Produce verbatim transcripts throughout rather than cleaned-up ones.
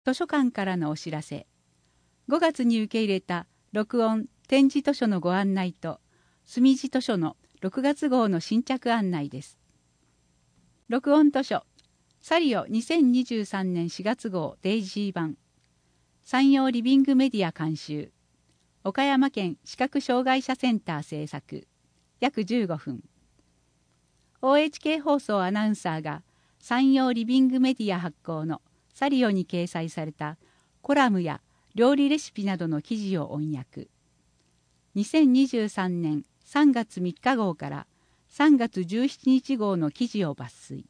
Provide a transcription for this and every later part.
図書館からのお知らせ。ごがつに受け入れた録音展示図書のご案内と墨字図書のろくがつ号の新着案内です。録音図書サリオにせんにじゅうさんねんしがつ号デイジー版、山陽リビングメディア監修、岡山県視覚障害者センター制作、約じゅうごふん。 オーエイチケー 放送アナウンサーが山陽リビングメディア発行のサリオに掲載されたコラムや料理レシピなどの記事を音訳。にせんにじゅうさんねんさんがつみっか号からさんがつじゅうしちにち号の記事を抜粋。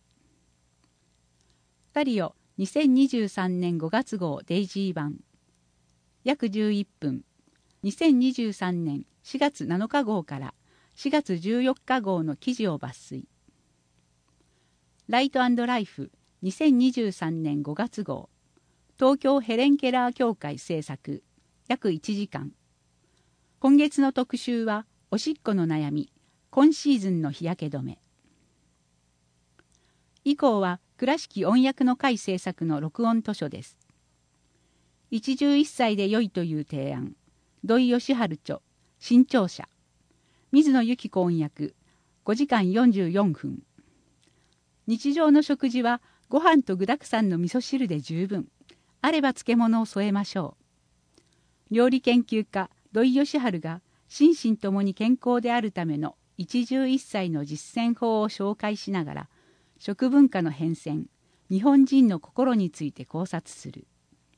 サリオにせんにじゅうさんねんごがつ号デイジー版、約じゅういっぷん、にせんにじゅうさんねんしがつなのか号からしがつじゅうよっか号の記事を抜粋。ライト&ライフにせんにじゅうさんねんごがつ号、東京ヘレンケラー協会制作、約いちじかん。今月の特集はおしっこの悩み、今シーズンの日焼け止め。以降は倉敷音訳の会制作の録音図書です。一汁一菜で良いという提案、土井善晴著、新潮社。水野由紀子音訳、ごじかんよんじゅうよんふん。日常の食事はご飯と具沢山の味噌汁で十分。あれば漬物を添えましょう。料理研究家土井善晴が心身ともに健康であるための一汁一菜の実践法を紹介しながら、食文化の変遷、日本人の心について考察する。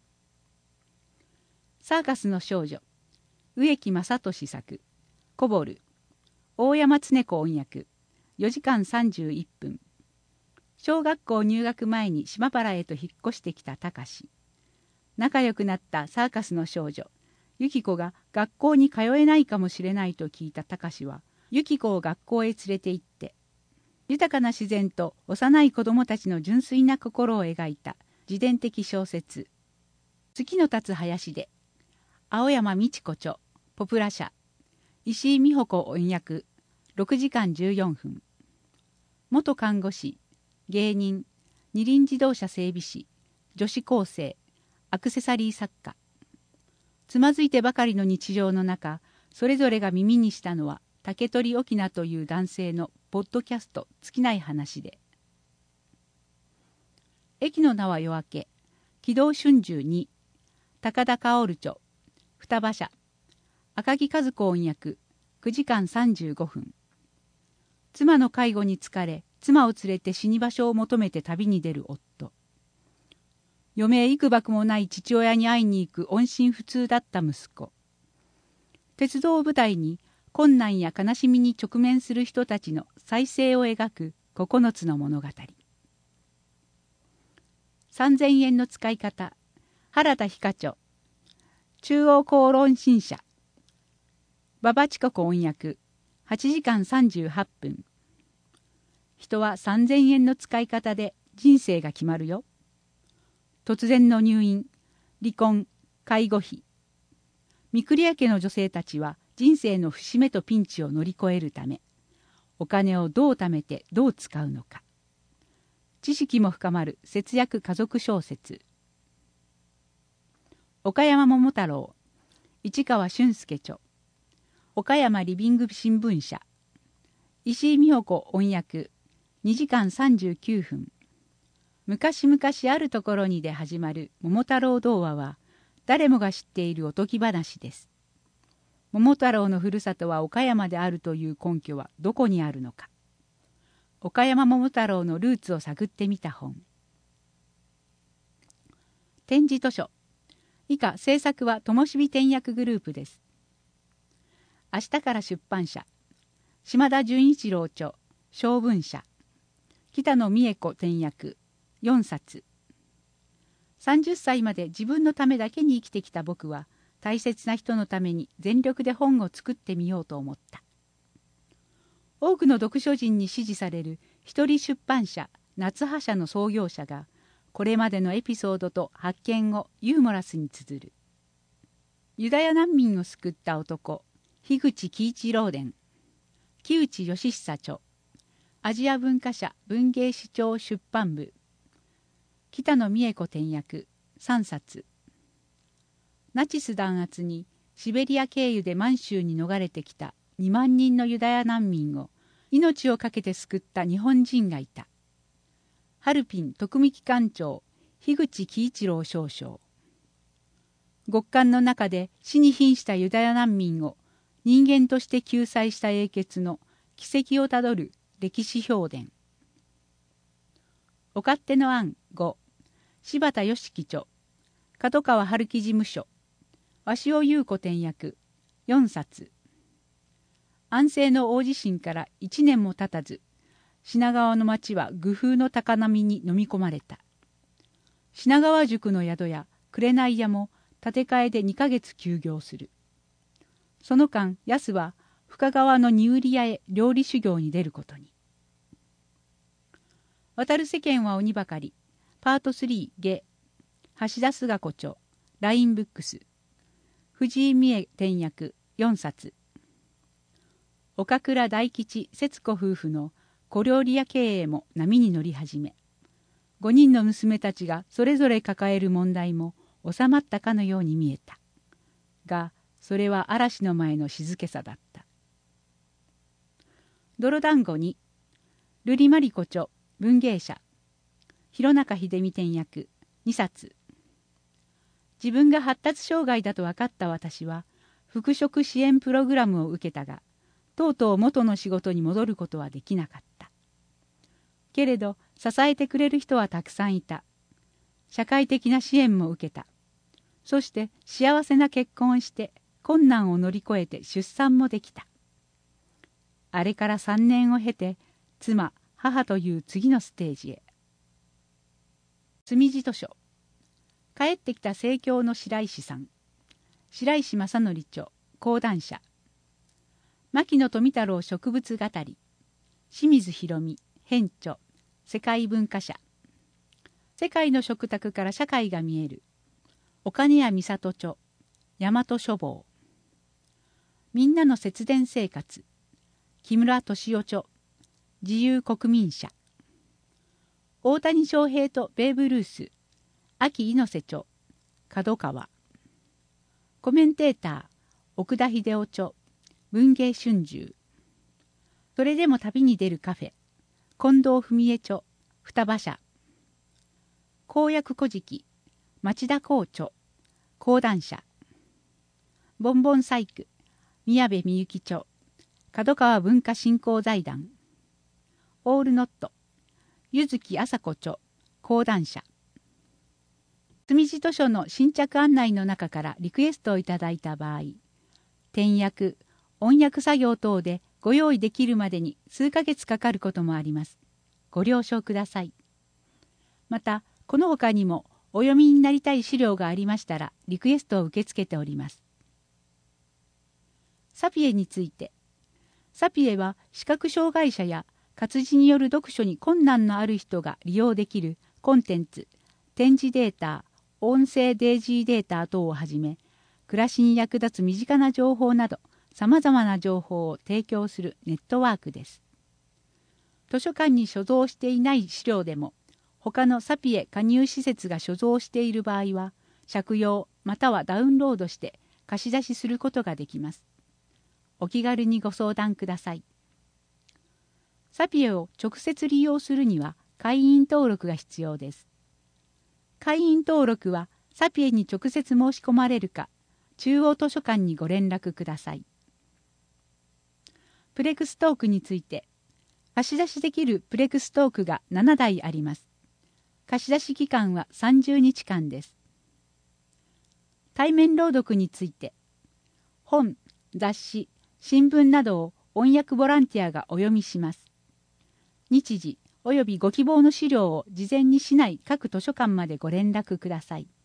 サーカスの少女、植木正俊作、コボル、大山恒子音訳、よじかんさんじゅういっぷん。小学校入学前に島原へと引っ越してきた隆史。仲良くなったサーカスの少女、ユキコが学校に通えないかもしれないと聞いた隆史は、ユキコを学校へ連れて行って、豊かな自然と幼い子供たちの純粋な心を描いた自伝的小説、月の立つ林で、青山美智子著、ポプラ社、石井美穂子音訳、ろくじかんじゅうよんふん。元看護師、芸人、二輪自動車整備士、女子高生、アクセサリー作家。つまずいてばかりの日常の中、それぞれが耳にしたのは竹取翁という男性のポッドキャスト尽きない話で。駅の名は夜明け、軌道春秋に、高田薫著、双葉社、赤木和子音訳、くじかんさんじゅうごふん。妻の介護に疲れ、妻を連れて死に場所を求めて旅に出る夫。余命幾ばくもない父親に会いに行く音信不通だった息子。鉄道を舞台に困難や悲しみに直面する人たちの再生を描くここのつの物語。さんぜんえんの使い方、原田ひか著、中央公論新社、馬場千子子音訳、はちじかんさんじゅうはっぷん。人はさんぜんえんの使い方で人生が決まるよ。突然の入院、離婚、介護費。御厨家の女性たちは人生の節目とピンチを乗り越えるため、お金をどう貯めてどう使うのか。知識も深まる節約家族小説。岡山桃太郎、市川俊介著、岡山リビング新聞社、石井美穂子音訳、にじかんさんじゅうきゅうふん。昔々あるところにで始まる桃太郎童話は誰もが知っているおとぎ話です。桃太郎のふるさとは岡山であるという根拠はどこにあるのか。岡山桃太郎のルーツを探ってみた本。展示図書。以下制作はともしび転訳グループです。明日から出版社。島田純一郎著、小文社。北野美恵子転訳。よんさつ。さんじゅっさいまで自分のためだけに生きてきた僕は、大切な人のために全力で本を作ってみようと思った。多くの読書人に支持される一人出版社夏葉社の創業者が、これまでのエピソードと発見をユーモラスに綴る。ユダヤ難民を救った男、樋口喜一郎伝、木内義久著、アジア文化社文芸市長出版部、北野美恵子転訳、 さんさつ。ナチス弾圧にシベリア経由で満州に逃れてきたにまんにんのユダヤ難民を命を懸けて救った日本人がいた。ハルピン特務機関長樋口喜一郎少将。極寒の中で死に瀕したユダヤ難民を人間として救済した英傑の軌跡をたどる歴史評伝。お勝手の案ご、柴田義樹著、角川春樹事務所、鷲尾優子転訳、よんさつ。安政の大地震からいちねんも経たず、品川の町は愚風の高波に飲み込まれた。品川宿の宿屋、紅屋も建て替えでにかげつ休業する。その間、安は深川の荷売り屋へ料理修行に出ることに。渡る世間は鬼ばかり。パートスリー下。橋田壽賀子著。ラインブックス。藤井美恵転訳よんさつ。岡倉大吉節子夫婦の小料理屋経営も波に乗り始め、ごにんの娘たちがそれぞれ抱える問題も収まったかのように見えた。が、それは嵐の前の静けさだった。泥団子に、瑠璃マリコ著、文芸者、弘中秀美転訳、にさつ。自分が発達障害だと分かった私は、復職支援プログラムを受けたが、とうとう元の仕事に戻ることはできなかった。けれど、支えてくれる人はたくさんいた。社会的な支援も受けた。そして幸せな結婚をして困難を乗り越えて出産もできた。あれからさんねんを経て妻母という次のステージへ。積地図書。帰ってきた盛況の白石さん。白石正則著講談社。牧野富太郎植物語。清水博美編著世界文化社。世界の食卓から社会が見える。岡根谷美里著大和書房。みんなの節電生活。木村敏夫著自由国民社。大谷翔平とベーブ・ルース。秋猪瀬著角川。コメンテーター奥田秀夫著文芸春秋。それでも旅に出るカフェ近藤文江著双葉社。公約古事記町田光著講談社。ボンボン細工宮部みゆき著角川文化振興財団。オールノット柚木麻子著講談社。積地図書の新着案内の中からリクエストをいただいた場合、転訳音訳作業等でご用意できるまでに数ヶ月かかることもあります。ご了承ください。またこの他にもお読みになりたい資料がありましたらリクエストを受け付けております。サピエについて。サピエは視覚障害者や活字による読書に困難のある人が利用できるコンテンツ、展示データ、音声デイジーデータ等をはじめ、暮らしに役立つ身近な情報などさまざまな情報を提供するネットワークです。図書館に所蔵していない資料でも、他のサピエ加入施設が所蔵している場合は、借用またはダウンロードして貸し出しすることができます。お気軽にご相談ください。サピエを直接利用するには会員登録が必要です。会員登録はサピエに直接申し込まれるか、中央図書館にご連絡ください。プレクストークについて、貸し出しできるプレクストークがななだいあります。貸し出し期間はさんじゅうにちかんです。対面朗読について、本、雑誌、新聞などを音訳ボランティアがお読みします。日時およびご希望の資料を事前に市内各図書館までご連絡ください。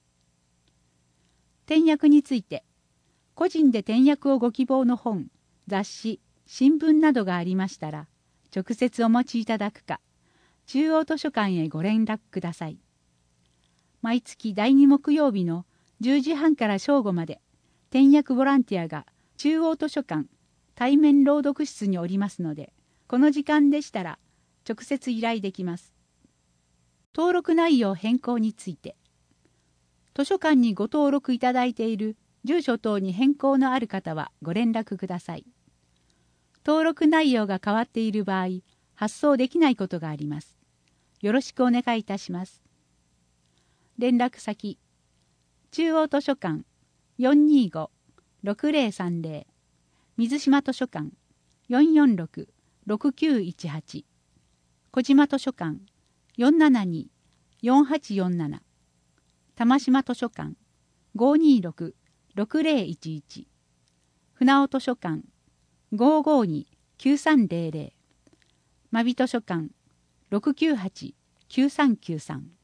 転訳について、個人で転訳をご希望の本、雑誌、新聞などがありましたら、直接お持ちいただくか、中央図書館へご連絡ください。毎月だいに木曜日のじゅうじはんから正午まで、転訳ボランティアが中央図書館対面朗読室におりますので、この時間でしたら直接依頼できます。登録内容変更について、 図書館にご登録いただいている住所等に変更のある方はご連絡ください。登録内容が変わっている場合、発送できないことがあります。よろしくお願いいたします。連絡先、中央図書館 よんにーごーろくぜろさんぜろ、水島図書館 よんよんろくろくきゅういちはち、小島図書館 よんななにーよんはちよんなな、玉島図書館 ごーにーろくろくぜろいちいち、船尾図書館 ごーごーにーきゅうさんぜろぜろ、真備図書館 ろくきゅうはちきゅうさんきゅうさん。